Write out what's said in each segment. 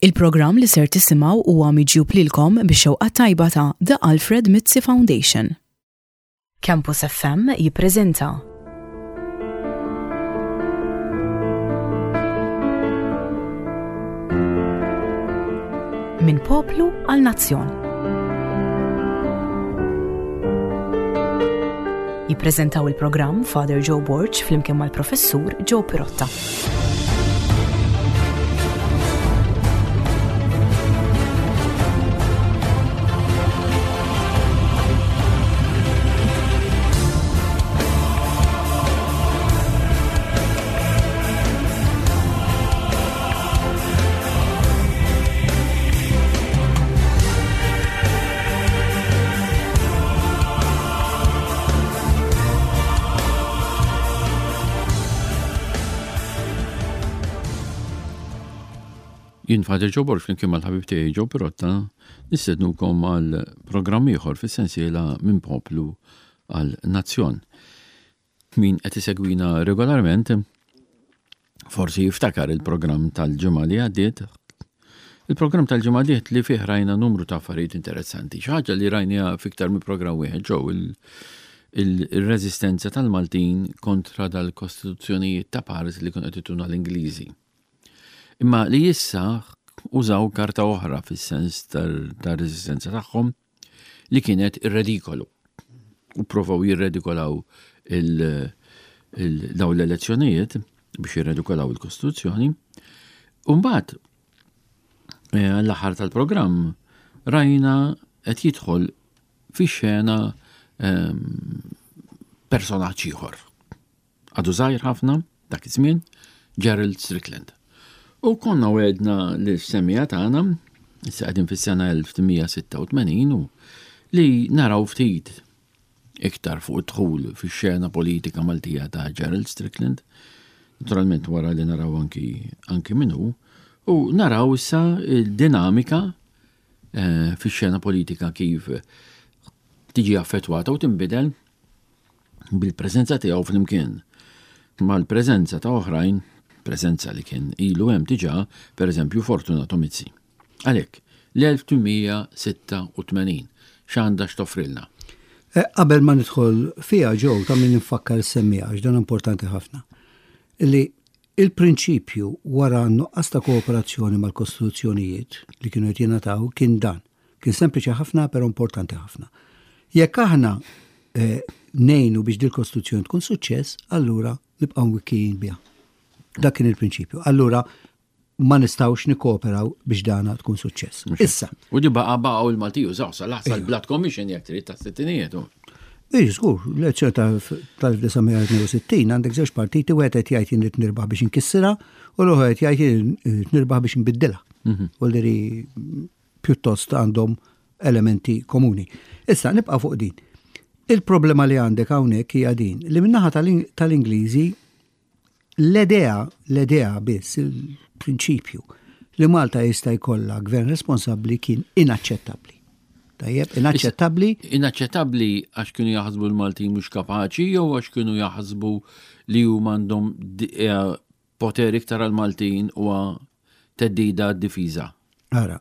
Il-programm li ser tisimgħu huwa miġjub lilkom bix-xewqa tajba ta' The Alfred Mizzi Foundation. Campus FM jippreżenta Min poplu għal nazzjon. Jippreżentaw il-programm Father Joe Borch flimkien mal-Professur Joe Pirotta. Jien Father Joe Borch flimkien mal-ħabib tiegħi Joe Pirotta nistednukom għal programm ieħor fis-sensiela Min poplu għal nazzjon. Min qed isegwina regolarment forsi jiftakar il-programm tal-ġimgħa li għaddiet. Il-programm tal-ġimgħa għaddiet li fih rajna numru ta' affarijiet interessanti. Xi ħaġa li rajniha fiktar minn programm wieħed ġew il-reżistenza tal-Maltin kontra dal-kostituzzjonijiet ta' Paris li kienu qed ituna l-Ingliżi. Imma li issa użaw karta oħra fis-sens tar-reżistenza tagħhom li kienet ir-redikolu. U provaw jirredikolaw daw l-elezzjonijiet biex jirredikolaw il-Kostituzzjoni. U mbagħad għall-aħħar tal-programm rajna qed jidħol fix-xena personaġġ ieħor. Għadu żgħir ħafna dak iż-żmien Gerald Strickland. U konna wedna li f-semmija tagħna, issa qegħdin fis-sena 1886 li naraw ftit iktar fuq id-dħul fix-xena politika Maltija ta' Gerald Strickland, naturalment wara li naraw anki minnu, u naraw issa il-dinamika fix-xena politika kif tiġi affettwata u tinbidel bil-preżenza tiegħu flimkien mal-preżenza ta' oħrajn, preżenza li kien ilu hemm diġà, pereżempju Fortunato Mizzi. Għalhekk, l-1886 x'għandha x'toffrilna? Qabel ma nidħol fiha ġew ta' min infakkar is-semmija għax dan importanti ħafna. Li il-prinċipju wara nuqqas ta' kooperazzjoni mal-kostituzzjonijiet li kienu qed jingħataw kien dan. Kien sempliċi ħafna però importanti ħafna. Jekk aħna ngħinu biex dil-kostituzzjoni tkun suċċess, allura nibqgħu wikkijin biha. Dak kien il-prinċipju. Allura ma nistgħux nikkooperaw biex dana tkun suċċess. Issa. U di baqgħu il-Maltiju żgħu laħsa l-Blood Commission jekk trid tas-sittinijiet. Żgur, l-elezzjoni tal-1962 għandek żewġ partiti wieħed qed jgħid jien nirbaħ biex inkissirha u l-oħra qed jgħid nirbaħ biex nbiddilha. Walleri pjuttost għandhom elementi komuni. Issa nibqa' fuq din. Il-problema li għandek hawnhekk hija din li min-naħa tal-Ingliżi l-idea biss, il-prinċipju li Malta jista' jkollha gvern responsabbli kien inaċċettabbli. Tajjeb, inaċċettabbli. Inaċċettabbli għax kienu jaħsbu l-Maltin mhux kapaċi jew għax kienu jaħsbu li huma għandhom poter iktar għall-Maltin u teddida d-difiża. Ara,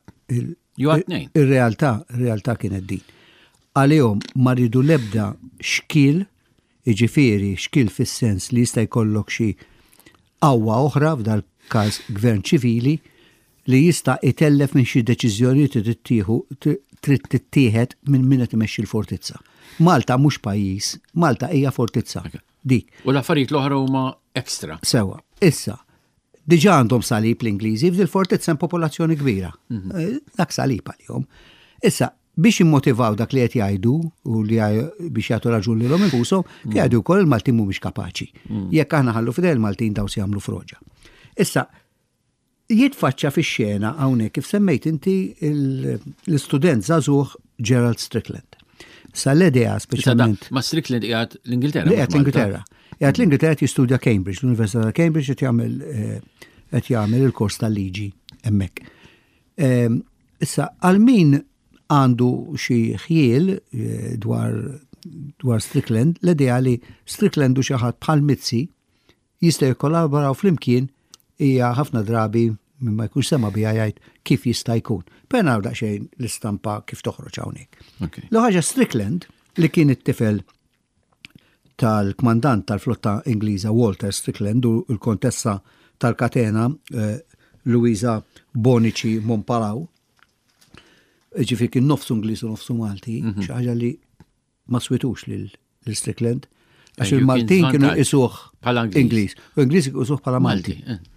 ir-realtà kienet din. Għalihom ma rridu l-ebda xkil, jiġifieri xkil fis-sens li jista' jkollok xi qawwa oħra f'dal każ gvern ċivili li jista' itellef minn xi deċiżjonijiet trid tittieħed minn min qed imexxi l-fortizza. Malta mhux pajjiż, Malta hija fortizza. Dik. U l-affarijiet l-oħra huma ekstra. Sewa. Issa, diġà għandhom salib l-Ingliżi f'dil fortizza hemm popolazzjoni kbira. Dak salib għalihom. Issa, biex immotivaw dak li qed jgħidu u li biex jagħtu raġun lilhom infushom, jgħidu wkoll il-Maltin mhumiex kapaċi. Jekk aħna ħallu fidel il-Maltin daw se jagħmlu froġa. Issa jitfaċċa fix-xena hawnhekk kif semmejt inti l-istudent żagħżugħ Gerald Strickland. Sa l-idea speċjalment. Ma Strickland qiegħed l-Ingilterra. Qiegħed l-Ingilterra. Qiegħed l-Ingilterra qed jistudja Cambridge, l-Università ta' Cambridge qed jagħmel il-kors tal-liġi hemmhekk. Issa għal min għandu xi ħjiel dwar Strickland, l-idea li Strickland u xi ħadd bħal Mizzi jista' jikkollaboraw flimkien hija ħafna drabi minn ma jkunx sema bija jgħid kif jista' jkun. Per naraw daqsxejn l-istampa kif toħroġ hawnhekk. L-ħaġa Strickland li kien it-tifel tal-kmandant tal-flotta Ingliża Walter Strickland u l-kontessa tal-katena Luisa Bonici Montpalaw, ġifier kien nofsu Ingliż u nofsu Malti, xi ħaġa li ma switux lil Strickland, għax il-Maltin kienu isuh Ingliż, u Ingliż isuh bħala Malti.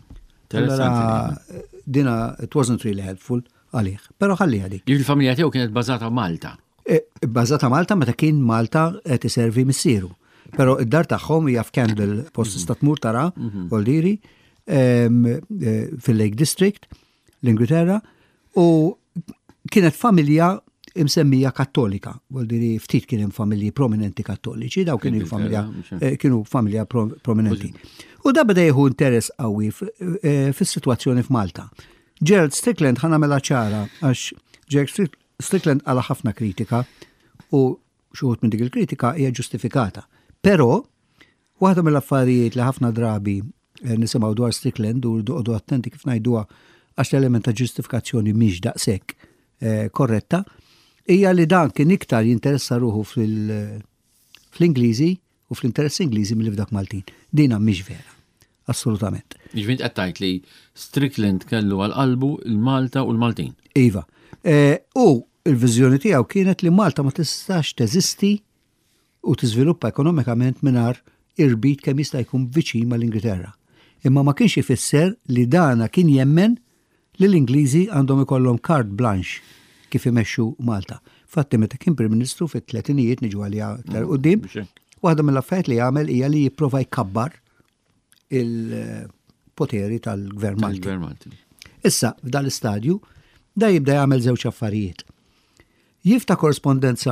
Dina, it wasn't really helpful għalih, pero ħalliha dik. Il-familja tiegħu kienet bażata Malta. Bażata Malta meta kien Malta qed iservi missieru. Pero id-dar tagħhom hija f'Candle post statmur tara, Oldiri, fil-Lake District, l-Ingilterra, u kienet familja imsemmija kattolika. Oldiri ftit kien hemm familji prominenti kattoliċi, daw kienu familja prominenti. U da beda jieħu interess qawwi fis-sitwazzjoni f'Malta. Gerald Strickland ħanamela ċara għax Gerald Strickland għala ħafna kritika u xuħut minn dik il-kritika hija ġustifikata. Però waħda mill-affarijiet li ħafna drabi nisimgħu dwar Strickland u rdoqgħodu attenti kif ngħiduha għax l-element ta' ġustifikazzjoni mhix daqshekk korretta, hija li dan kien iktar jinteressa ruħu fl-Ingliżi u fl-interess Ingliżi milli f'dak Maltin. Dina mhix vera. Assolutament. Jiġifieri qed tgħid li Strickland kellu għal-qalbu il-Malta u l-Maltin. Iva. U l-viżjoni tiegħu kienet li Malta ma tistax teżisti u tiżviluppa ekonomikament mingħajr irbit kemm jista' jkun viċin mal-Ingilterra. Imma ma kienx ifisser li dana kien jemmen li l-Ingliżi għandhom ikollhom carte blanche kif imexxu Malta. Fatti meta kien Prim Ministru fit-tletinijiet niġu għalija aktar quddiem, waħda mill-affarijiet li jagħmel hija li jipprova jkabbar il-poteri tal-Gvern Malti. Issa, f'dan l-istadju, da jibda jagħmel żewġ affarijiet. Jifta korrespondenza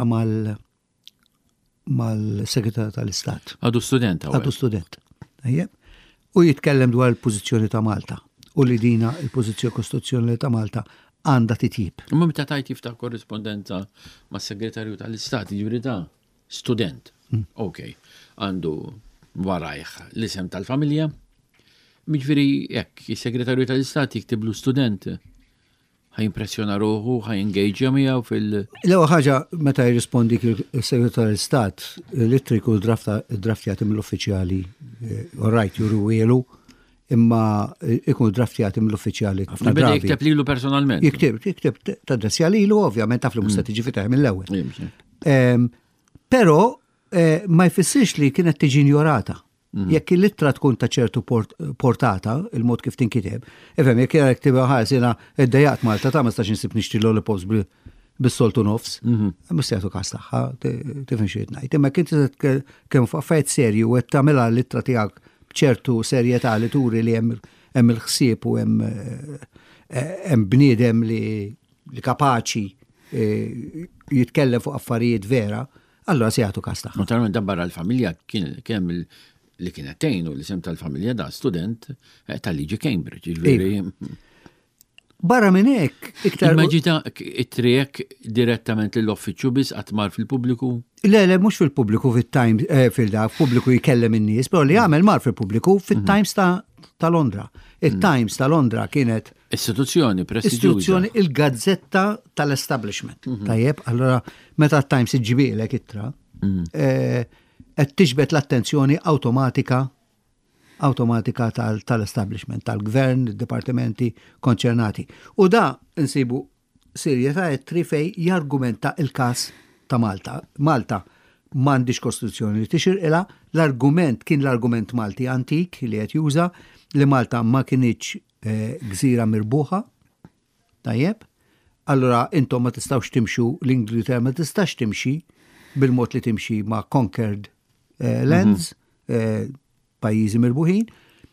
mal-Segretarju tal-Istat. Għadu student. Għadu student. U jitkellem dwar il-pożizzjoni ta' Malta u li dina il-pożizzjoni kostituzzjonali ta' Malta għandha titjib. Imma meta tajt jifta korrespondenza mas-Segretarju tal-Istat, jiġri da student. Okay. Għandu warajħ l-isem tal-familja. Miġveri, jekk, il-Segretarju tal-Istat jiktiblu student, ħajimpressjona ruħu, ħajengagġa miegħu L-ewwel ħaġa meta jirrispondi il-Segretarju tal-Istat l-ittriku draftjati mill-uffiċjali, orajt juru wielu, imma ikun draftjati mill-uffiċjali. Beda jikteb lilu personalment. Jikteb tadressja lilu, ovvjament taf li mhux se tiġi fitaħ mill-ewwel. Però ma jfissirx li kienet tiġi ignorata. Jekk il-littra tkun ta' ċertu portata, il-mod kif tinkiteb, jekk jara ktiba ħarsina id-dajat Malta ta' ma stax nsib nixtri lollipops bis-soltu nofs, mus jagħtu każ tagħha, tifhem xi ngħid. Imma kien kemm f'affarijiet serju u qed tagħmilha l-littra tiegħek b'ċertu serjetà li turi li hemm il-ħsieb u hemm bniedem li kapaċi jitkellem fuq affarijiet vera, allora se jagħtu każ tagħha. Naturalment dan barra l-familja kien li kienet tgħinu l-isem tal-familja da student tal-liġi Cambridge. Barra minn hekk iktar. Immaġita it-triek direttament lill-uffiċċju biss qatt mar fil-pubbliku? Le, mhux fil-pubbliku fit-Times fil-pubbliku jkellem in-nies, però li jagħmel mar fil-pubbliku fit-Times ta' Londra. Il-Times ta' Londra kienet istituzzjoni prestiġjuża. Il-gazzetta tal-establishment. Tajjeb, allora meta t-Times iġġibielek ittra, qed tixbet l-attenzjoni awtomatika tal-establishment, tal-gvern, dipartimenti konċernati. U da nsibu serjetà fej jargumenta il-każ ta' Malta. Malta m'għandix kostituzzjoni li tixir ilha, l-argument kien l-argument Malti antik li qed juża li Malta ma kienx gżira mirbuħa. Tajjeb? Allura intom ma tistgħux timxu l-Ingilterra ma tistax timxi bil-mod li timxi ma' conquered lands, pajjiżi mirbuħin.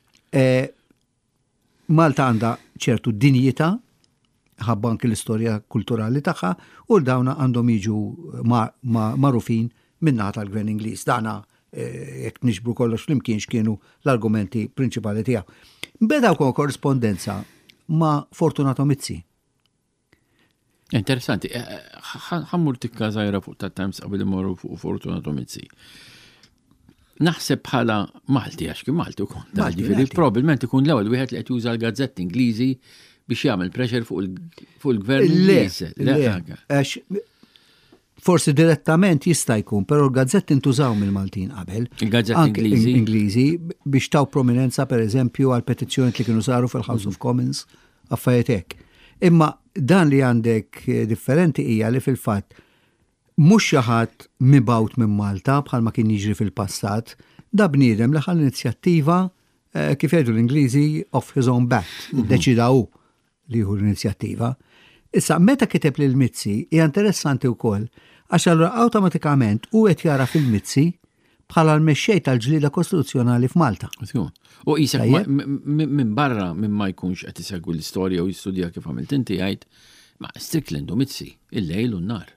Malta għandha ċertu dinjità ħabba anke l-istorja kulturali tagħha u l-dawna għandhom jiġu magħrufin min-naħa tal-Gvern Ingliż. Dana jekk nixbru kollox flimkien kienu l-argumenti prinċipali tiegħu. Beda wkoll korrispondenza ma' Fortunato Mizzi. Interessanti. Ħammur tikka żgħira fuq tat-Times qabel imorru fuq Fortunato Mizzi. Naħseb bħala Malti, għax kien Malti wkoll. Ġifieri probabbilment ikun l-ewwel wieħed li qed juża l-gazzett Ingliżi biex jagħmel pressure fuq il-gvern Ingliż. Forsi direttament jista' jkun, però l-gazzetti intużaw mill-Maltin qabel. Il-gazzetti Ingliżi biex taw prominenza pereżempju għal petizzjoni li kienu saru fil-House of Commons affarijiet hekk. Imma dan li għandek differenti hija li fil-fatt mhux xi ħadd mibgħut minn Malta bħalma kien jiġri fil-passat, da bniedem li ħal inizjattiva kif jgħidu l-Ingliżi off his own bat, deċidaw li jieħu l-inizjattiva. Issa, meta kiteb li l-Mizzi, hija interessanti wkoll, għax allura awtomatikament u qed jara fil-Mizzi bħala l-mexxej tal-ġlieda kostituzzjonali f'Malta. U isek minn barra minn ma jkunx qed isegwi l-istorja u jistudja kif għamilt inti jgħid, ma' Strickland u Mizzi, il-lejl u n-nar.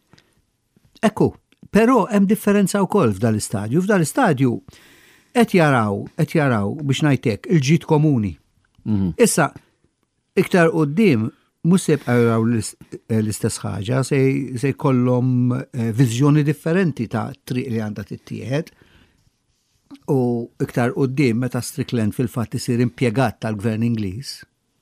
Ekku, però hemm differenza wkoll f'dal-istadju. F'dal-istadju qed jaraw biex ngħidlek il-ġid komuni. Issa, iktar quddiem mhux se jibqgħu l-istess ħaġa, se jkollhom viżjoni differenti ta' triq li għandha tittieħed. U iktar quddiem meta Strickland fil-fatt isir impjegat tal-Gvern Ingliż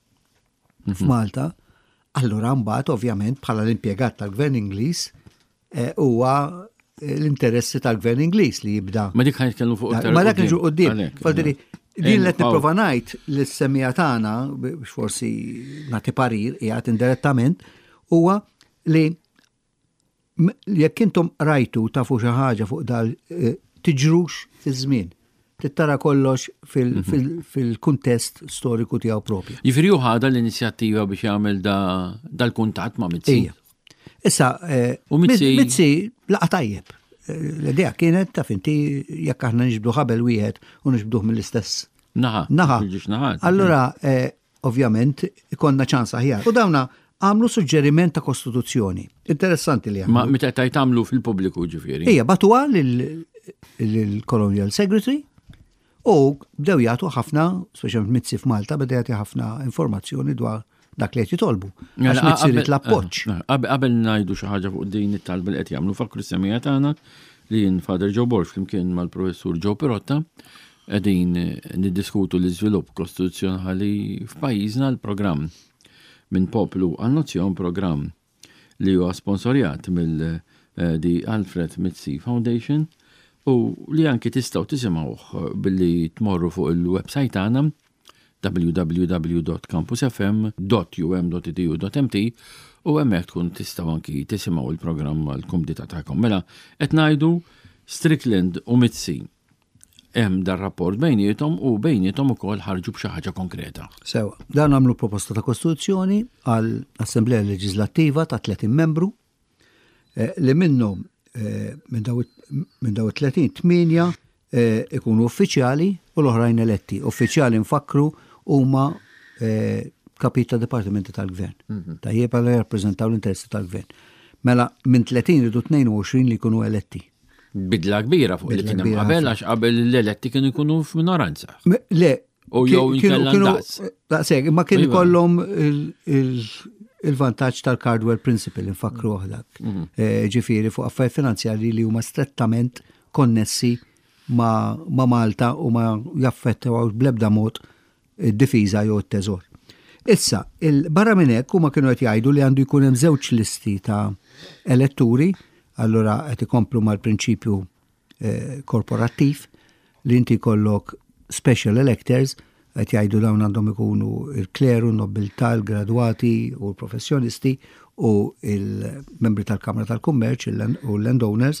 f'Malta, allura mbagħad ovvjament bħala l-impjegat tal-Gvern Ingliż huwa l-interessi tal-Gvern Ingliż li jibda. Ma dik ħajtkellmu fuq Ma dak niġu quddiem. Din qed nipprova ngħid lis-semmija tagħna biex forsi nagħti parir qiegħed indirettament huwa li jekk intom rajtu tafu xi ħaġa fuq dal tiġrux fiż-żmien. Tittara kollox fil-kuntest storiku tiegħu propju. Jifieri hu ħada l-inizjattiva biex jagħmel dal-kuntatt ma' Mizzi. Issa Mizzi laqa' tajjeb. L-idea kienet taf inti jekk aħna nixbdu ħabel wieħed u nixbduh mill-istess naħa. Allura ovvjament ikonna ċans aħjar. U dawna għamlu suġġeriment ta' kostituzzjoni. Interessanti li għamlu. Ma meta tajt għamlu fil-pubbliku ġifieri. Hija batuha lill-Colonial Secretary u bdew jagħtu ħafna, speċjalment Mizzi f'Malta, bdew jagħti ħafna informazzjoni dwar dak li qed jitolbu. Għax Mizzi rid l-appoġġ. Qabel ngħidu xi ħaġa fuq din it-talba li qed jagħmlu fakru s-semmija tagħna li jien Father Joe Borg flimkien mal-Professur Joe Pirotta qegħdin niddiskutu l-iżvilupp kostituzzjonali f'pajjiżna l-programm minn Poplu għan-Nazzjon programm li huwa sponsorjat mill-di Alfred Mizzi Foundation u li anki tistgħu tisimgħuh billi tmorru fuq il-website tagħna www.campusfm.um.edu.mt u hemmhekk tkun tistgħu anki tisimgħu il-programm mal-kumdita tagħkom. Mela qed ngħidu Strickland u Mizzi hemm dar-rapport bejniethom u bejniethom ukoll ħarġu b'xi ħaġa konkreta. Sewa, dan għamlu proposta ta' kostituzzjoni għall Assembleja Leġislattiva ta' 30 membru li minnhom minn daw 30 ikunu uffiċjali u l-oħrajn eletti. Uffiċjali nfakru huma kapit ta' dipartimenti tal-gvern. Tajjeb għal jirrappreżentaw l-interessi tal-gvern. Mela minn 30 ridu 22 li jkunu eletti. Bidla kbira fuq li kien hemm qabel għax qabel l-eletti kienu jkunu f'minoranza. Le. U jew inkella ndaqs. Daqshekk, imma kien ikollhom il-vantaġġ tal-Cardwell Principle infakru waħdak. Ġifieri fuq affarijiet finanzjarji li huma strettament konnessi ma Malta u ma jaffettwaw bl-ebda mod id-difiża jew it-teżor. Issa, barra minn hekk huma kienu qed jgħidu li għandu jkun hemm żewġ listi ta' elettori, allura qed ikomplu mal-prinċipju korporattiv li inti jkollok special electors, qed jgħidu dawn għandhom ikunu il-kleru, n-nobiltà, il-gradwati u l-professjonisti u il-membri tal-Kamra tal-Kummerċ u l-landowners.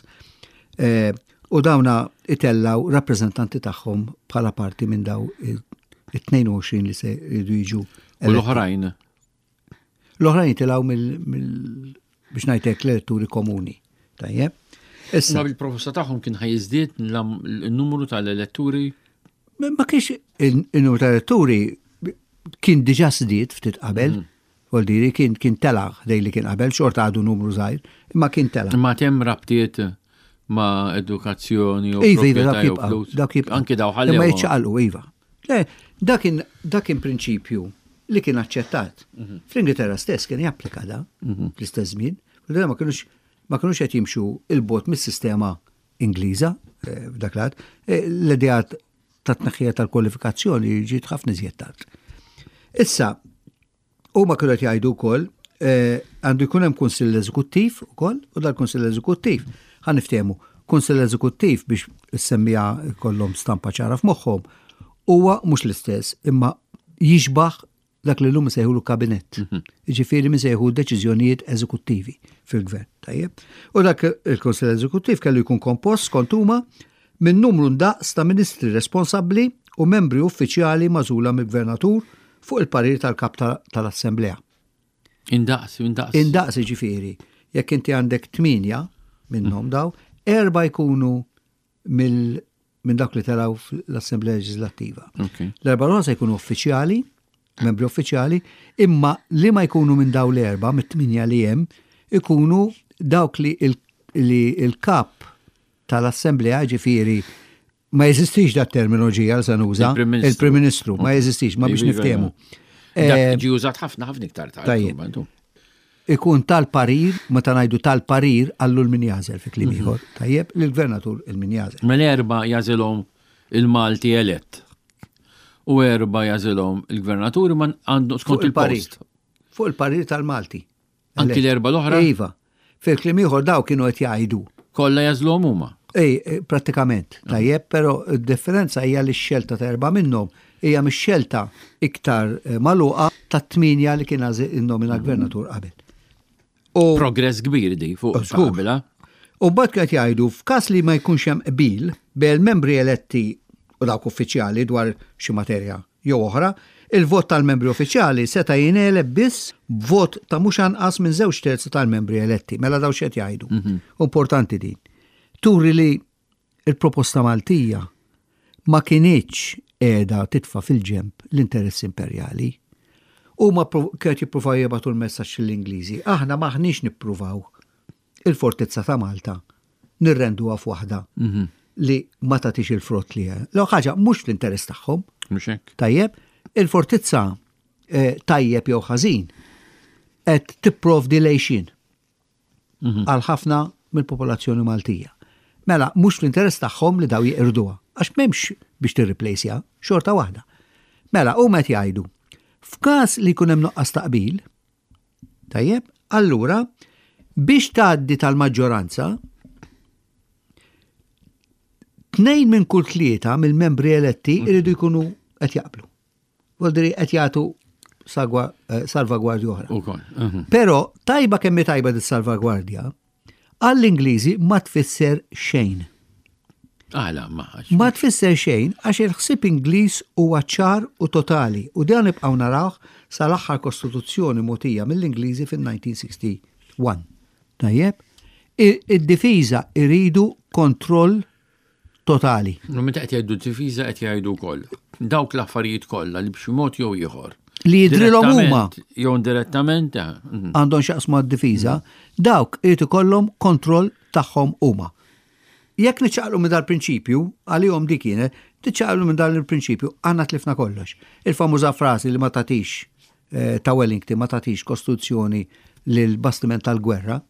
U dawna itellaw rappresentanti tagħhom bħala parti minn daw il-22 li se jridu jiġu. U l-oħrajn? L-oħrajn itilaw biex ngħidlek l-elettori komuni. Tajjeb? Issa bil-proposta tagħhom kien ħajjiżdied n-numru tal-elettori? Ma kienx il-numru tal-elettori kien diġà żdied ftit qabel. Vuol diri kien telaħ dej li kien qabel, xorta għadu numru żgħir, imma kien telaħ. Ma temm rabtiet ma' edukazzjoni u proprjetà jew flus. Anke daw ħallew. Ma jiċċaqalqu iva. Le, dak prinċipju li kien aċċettat. Fl-Ingilterra stess kien japplika da, fl-istess żmien. Ma kienux qed jimxu il-bot mis-sistema Ingliża f'dak lat. L-idea ta' tneħħija tal-kwalifikazzjoni ġiet ħafna iżjed tard. Issa, huma kienu qed jgħidu wkoll għandu jkun hemm kunsill eżekuttiv ukoll u dal-kunsill eżekuttiv ħaniftehmu kunsill eżekuttiv biex is-semmija kollhom stampa ċara f'moħħhom huwa mhux l-istess imma jixbaħ dak li l-lum sejħu l-kabinett. Ġifieri misejħu deċiżjonijiet eżekuttivi fil-gvern, tajjeb. U dak il-kunsill eżekuttiv kellu jkun kompost skont huma minn numru ndaqs ta' ministri responsabbli u membri uffiċjali magħżula mill-gvernatur fuq il-parir tal-kap tal-Assemblea. Indaqs. Indaqs ġifieri, jekk inti għandek 8 minnhom daw, 4 jkunu minn dak li taraw fl-Assemblea Leġislattiva. L-4 se jkunu uffiċjali, membri uffiċjali, imma li ma jkunu minn daw l-4 mit-8 li hemm ikunu dawk li il-kap tal-Assemblea ġifieri ma jeżistix da terminoloġija l nuża il-Prim Ministru, ma jeżistix, ma biex niftehmu. Ġi użat ħafna iktar tajjeb. Ikun tal-parir, meta ngħidu tal-parir għallu l-min jażel fi kliem ieħor, tajjeb lill-gvernatur il-min jażel. Mal-4 jażilhom il-Malti elett. U 4 jażilhom il-gvernatur ma għandu skont il-post. Fuq il-parir tal-Malti. Anki l-4 l-oħra? Iva. Fil-kliem ieħor daw kienu qed jgħidu. Kollha jażlhom huma. Pratikament, tajjeb, però d-differenza hija li x-xelta ta' 4 minnhom hija mix-xelta iktar magħluqa ta' 8 li kien innomina gvernatur qabel. Progress kbir di fuq qabel. U mbagħad qed jgħidu f'każ li ma jkunx hemm qbil bejn membri eletti u dawk uffiċjali dwar xi materja jew oħra, il-vot tal-membri uffiċjali seta' jingħeleb biss vot ta' mhux anqas minn 2/3 tal-membri eletti. Mela daw x'qed jgħidu. Importanti din. Turi li il-proposta Maltija ma kienieċ qiegħda titfa' fil-ġemp l-interess imperjali u ma kienet jippruvaw jibgħatu l-messaġġ l-Ingliżi. Aħna maħniex nippruvaw il-fortizza ta' Malta nirrenduha f'waħda li ma tagħtix il-frott li hija. Lew ħaġa mhux fl-interess tagħhom. Mhux hekk. Tajjeb, il-fortizza tajjeb jew ħażin qed tipprovdi lejxin għal ħafna mill-popolazzjoni Maltija. Mela, mhux fl-interess tagħhom li daw jiqirduha, għax m'hemmx biex tirriplejsja xorta waħda. Mela, huma qed jgħidu f'każ li jkun hemm nuqqas taqbil, tajjeb, allura biex tgħaddi tal-maġġoranza 2 minn kull 3 mill-membri eletti iridu jkunu qed jaqblu. Voldri qed jagħtu salvagwardja oħra. Però tajba kemm tajba dis-salvagwardja għall-Ingliżi ma tfisser xejn. Ma tfisser xejn għax il-ħsieb Ingliż huwa ċar u totali u dan nibqgħu narawh sal-aħħar Kostituzzjoni mogħtija mill-Ingliżi fin-1961. Tajjeb, id-difiża iridu kontroll totali. Meta qed jgħidu d-difiża qed jgħidu wkoll. Dawk l-affarijiet kollha li b'xi mod jew ieħor. Li jidrilhom huma jew direttament għandhom x'aqsmu d-difiża, dawk irid ikollhom kontroll tagħhom huma. Jekk niċċaqlu minn dal-prinċipju, għalihom dik kienet, tiċċaqlu minn dal-prinċipju għandna tlifna kollox. Il-famuża frasi li ma tagħtix ta' Wellington ma tagħtix kostituzzjoni lil bastiment tal-gwerra.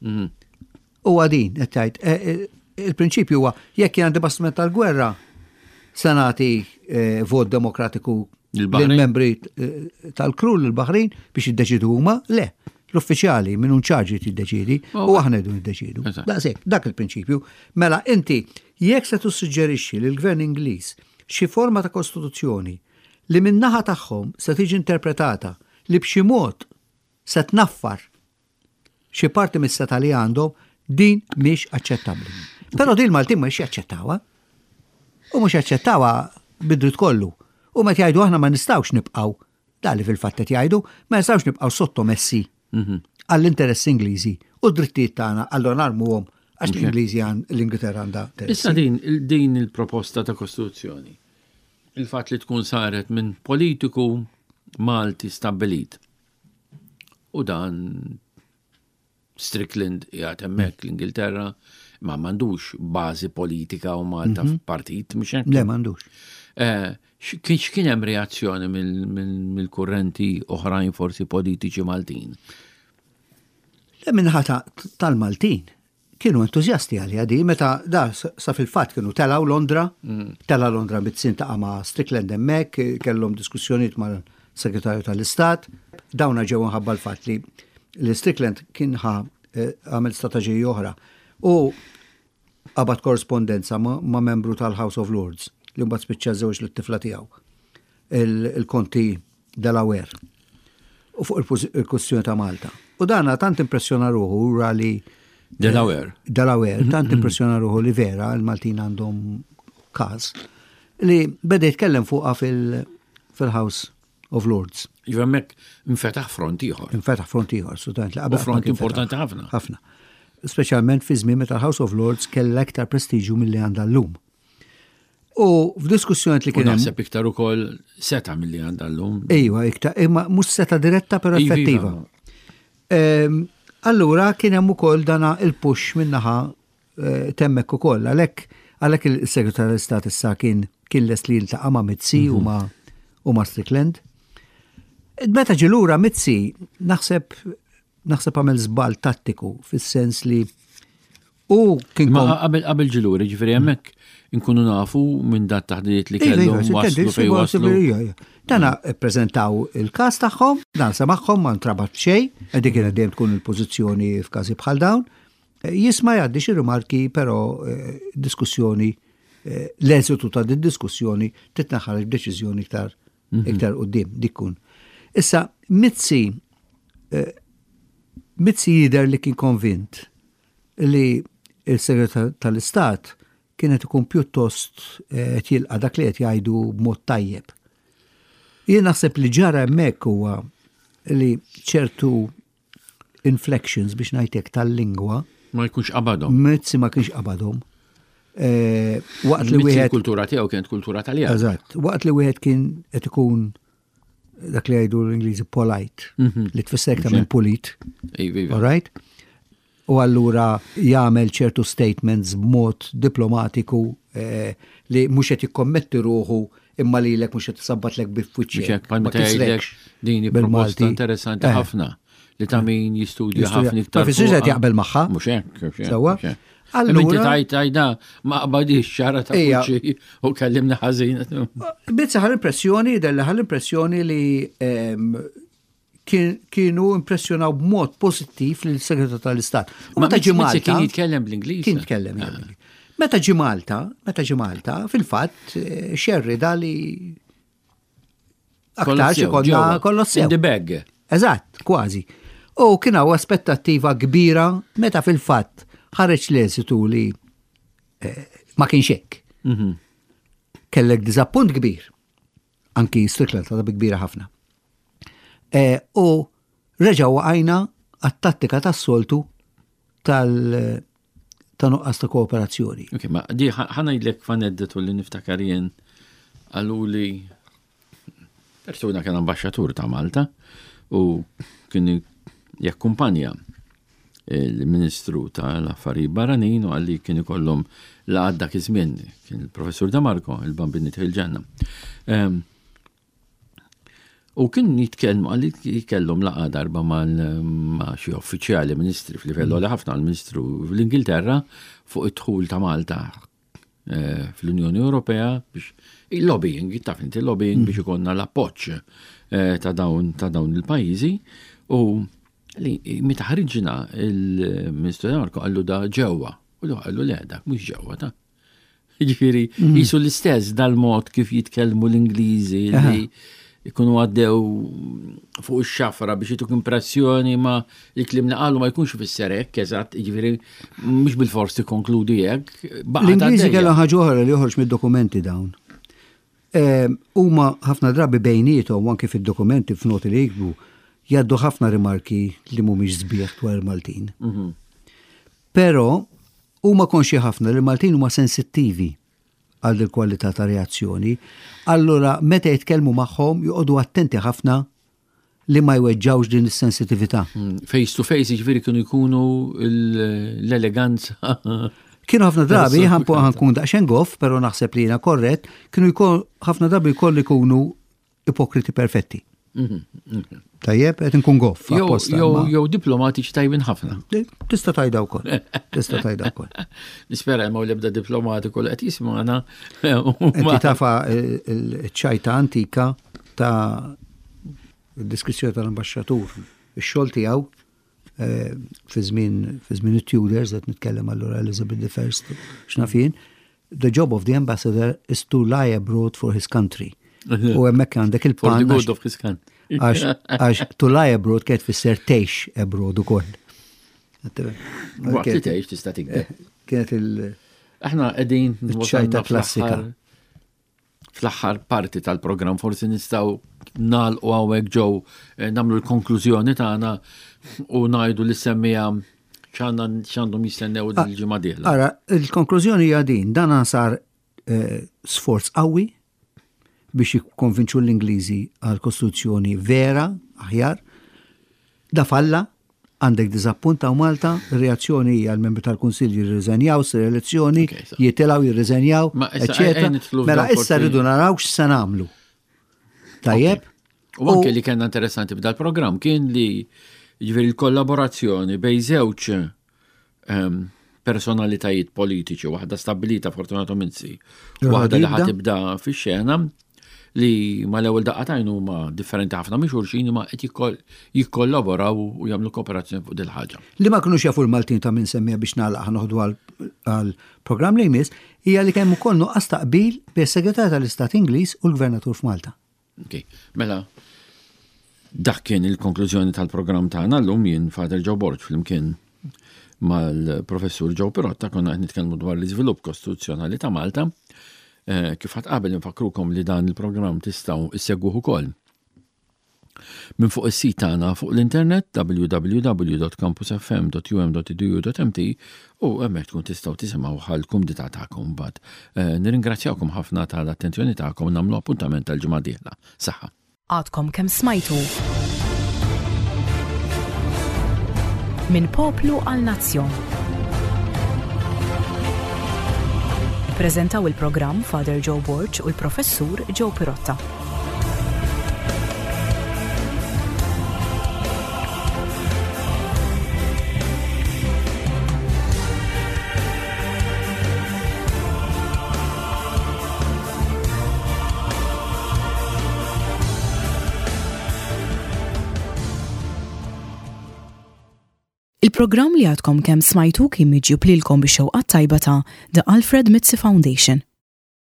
Huwa din qed tgħid il-prinċipju huwa jekk jien għandi bastiment tal-gwerra se nagħti vot demokratiku lill-membri tal-kru l-Baħrin biex jiddeċidu huma, le. L-uffiċjali minn ċarġi tiddeċidi u aħna jdu niddeċidu. Dak il-prinċipju. Mela inti jekk se tissuġġerixxi lill-Gvern Ingliż xi forma ta' kostituzzjoni li min-naħa tagħhom se tiġi interpretata li b'xi mod se tnaffar xi parti mis-seta li għandhom din mhix aċċettabbli. Però din Maltin mhix jaċċettawha. U mhux jaċċettawha bid-dritt kollu. U meta jgħidu aħna ma nistgħux nibqgħu dali fil-fatt qed jgħidu ma nistgħux nibqgħu sottomessi għall-interess Ingliżi u d-drittijiet tagħna allura narmuhom għax l-Ingliżi l-Ingilterra għandha. Issa din il-proposta ta' Kostituzzjoni. Il-fatt li tkun saret minn politiku Malti stabbilit. U dan Strickland jgħat hemmhekk l-Ingilterra ma m'għandux bażi politika u Malta f'partit mhux hekk. Le m'għandux. Kien hemm reazzjoni mill-kurrenti oħrajn forsi politiċi Maltin? Le minħata tal-Maltin kienu entużjasti għalija di, meta da sa fil-fatt kienu telaw Londra, tela Londra bit-sin ta' ma' Strickland hemmhekk, kellhom diskussjonijiet segretarju tal-Istat, dawna ġew nħabba l-fatt li Strickland kien għamel strateġija oħra u qabad korrespondenza ma' membru tal-House of Lords li mbagħad spiċċa żewġ lit-tifla tiegħu il-konti Delaware u fuq il-kwestjoni ta' Malta. U dana tant impressjona ruħu li Delaware, tant impressjona ruħu li vera il-Maltin għandhom każ li beda jitkellem fuqha fil-House of Lords. Jivemmek infetaħ front ieħor. U front importanti ħafna. Ħafna. Speċjalment fi żmien meta House of Lords kellha aktar prestiġju milli għandha llum. U f'diskussjoni li kien hemm. Naħseb iktar ukoll seta' milli għandha llum. Ejwa, iktar, imma mhux seta' diretta però effettiva. Allura kien hemm ukoll dana il-push minnaħa temmek ukoll għalhekk il-Segretarju tal-Istat issa kien les li jiltaqa' ma' Mizzi u ma' Strickland. Meta ġilura Mizzi naħseb għamel żball tattiku fis-sens li u kien qabel ġilura ġifieri hemmhekk inkunu nafu minn dat taħdiet li kellhom waslu fejn waslu. Dana ppreżentaw il-każ tagħhom, dan semaħħom ma ntrabat xejn, dik kienet dejjem tkun il-pożizzjoni f'każi bħal dawn. Jisma' jgħaddi xi rimarki però diskussjoni l-eżitu ta' diskussjoni titnaħħal deċiżjoni iktar quddiem dikkun. Issa Mizzi jidher li kien konvint li il-Segretarju tal-Istat kienet ikun pjuttost jilqa' dak li qed jgħidu b'mod tajjeb. Jien naħseb li ġara hemmhekk huwa li ċertu inflections biex ngħidlek tal-lingwa ma jkunx qabadhom. Mizzi ma kienx qabadhom. Waqt li wieħed kultura tiegħu kienet kultura Taljana. Eżatt, waqt li wieħed kien qed ikun dak li jgħidu l-Ingliżi polite, li tfisser ta' minn polit. All right? U allura jagħmel ċertu statements b'mod diplomatiku li mhux qed jikkommetti ruħu imma lilek mhux qed isabbatlek biffuċċjek. Ma tgħidlek din proposta interessanti ħafna li ta' min jistudja ħafna iktar. Ma fissirx qed jaqbel magħha. Mhux hekk. Sewwa? Allura tajda ma qabadix xara ta' kuċċi u kellimna ħażin. Bizza ħall-impressjoni li kienu impressjonaw b'mod pozittiv lill segretarju tal-Istat. Meta ġi Malta kien jitkellem bl-Ingliż. Kien jitkellem bl-Ingliż. Meta ġi Malta, fil-fatt xerri dali aktar xi kollosew. In the bag. Eżatt, kważi. U kien hawn aspettattiva kbira meta fil-fatt ħareġ l-eżitu li ma kienx hekk. Kellek diżappunt kbir. Anki Strickland ta' kbira ħafna. U reġa' waqajna għat-tattika tas-soltu ta' nuqqas ta' kooperazzjoni. Ok, ma di ħanajdlek faneddetu li niftakar jien għaluli persuna kien ambasċatur ta' Malta u kien jakkumpanja il-Ministru tal-Affarijiet Barranin u għalli kien ikollhom l-għadda kizmien, kien il-Professur Damarko, il-Bambini il-ġenna. U kien jitkellmu għalli kellhom laqa darba ma' xi uffiċjali ministri f'livellu għal ħafna l-Ministru fl-Ingilterra fuq id-dħul ta' Malta fl-Unjoni Ewropea biex il-lobbying, taf inti il-lobbying biex ikonna l-appoġġ ta' dawn il-pajjiżi u li meta ħriġna il-Ministru Damarko għallu da ġewwa u għallu le dak mhux ġewwa ta'. Jiġifieri jisu l-istess dal-mod kif jitkellmu l-Ingliżi li ikunu għaddew fuq ix-xafra biex jituk impressjoni ma l-klim naqalu ma jkunx fis-serek, eżatt, jiġifieri mhux bil-fors tikkonkludi hekk. L-Ingliżi kellha ħaġa oħra li joħroġ mid-dokumenti dawn. Huma ħafna drabi bejniethom anke fid-dokumenti f'noti li jikbu jgħaddu ħafna rimarki li mhumiex sbieħ dwar il-Maltin. Però huma konxi ħafna li l-Maltin huma sensittivi għal il-kwalità ta' reazzjoni, allura meta jitkellmu magħhom joqogħdu attenti ħafna li ma jweġġawx din is-sensitività. Face to face jiġifieri kienu jkunu l-eleganza. Kienu ħafna drabi ħankun daqsxejn goff, però naħseb li jiena korrett, kienu ħafna drabi jkollu jkunu ipokriti perfetti. Tajjeb, qed inkun goff. Jew diplomatiċi tajbin ħafna. Tista' tajda wkoll. Nispera ma l-ebda diplomatiku li qed jisma'na. Inti tafa ċajta antika ta' id-diskrizzjoni tal-ambaxxatur, ix-xogħol tiegħu fi żmien it-Tudors qed nitkellem allura Elizabeth I x'nafin, the job of the ambassador is to lie abroad for his country. U hemmhekk għandek il-pan. For the good of his country. Għax to lie abroad kienet fisser tgħix abroad ukoll. Waqt li tgħix tista' tikdeb. Kienet il- Aħna qegħdin ċajta klassika. Fl-aħħar parti tal-programm forsi nistgħu nagħlqu hawnhekk ġew nagħmlu l-konklużjoni tagħna u ngħidu li semmija x'għandhom jistennew il-ġimgħa dieħla. Ara, il-konklużjoni hija din, dan sar sforz qawwi biex jikkonvinċu l-Ingliżi għal kostituzzjoni vera, aħjar, da falla, għandek diżappunta u Malta, reazzjoni hija l-membri tal-Kunsill jirriżenjaw s-elezzjoni, jitilgħu jirriżenjaw, eċetera. Mela issa rridu naraw x'se nagħmlu. Tajjeb? U anke li kien interessanti b'dal programm kien li jiġifieri l-kollaborazzjoni bejn żewġ personalitajiet politiċi, waħda stabilita fortunatament waħda li ħatibda fix-xena li ma l-ewwel daqqatajn huma differenti ħafna minn xulxin ma qed jikkollaboraw u jagħmlu kooperazzjoni fuq dil-ħaġa. Li ma kinux jafu l-Maltin ta' minn semmija biex nagħlaq noħdu għall-programm li jmiss hija li kemm ukoll nuqqas taqbil bes-Segretarju tal-Istat Ingliż u l-Gvernatur f'Malta. Okay. Mela dak kien il-konklużjoni tal-programm tagħna llum jien Father Joe Borg flimkien mal-Professur Joe Pirotta konna qed nitkellmu dwar l-iżvilupp kostituzzjonali ta' Malta. Kif ħadd qabel infakrukom li dan il-programm tistgħu issegwuh ukoll minn fuq is-sit tagħna fuq l-internet www.campusfm.um.edu.mt u hemmhekk tkun tistgħu tisimgħu ħall-kumdita tagħkom mbagħad. Nirringrazzjawkom ħafna tal-attenzjoni tagħkom u nagħmlu appuntament tal-ġimgħa dieħla. Saħħa. Għadkom kemm smajtu minn poplu għal nazzjon. Prezentaw il-programm Father Joe Borg u l-Professur Joe Pirotta. Il-programm li għadkom kemm smajtu kien miġjub lilkom bix-xewqat tajba ta' The Alfred Mitzi Foundation.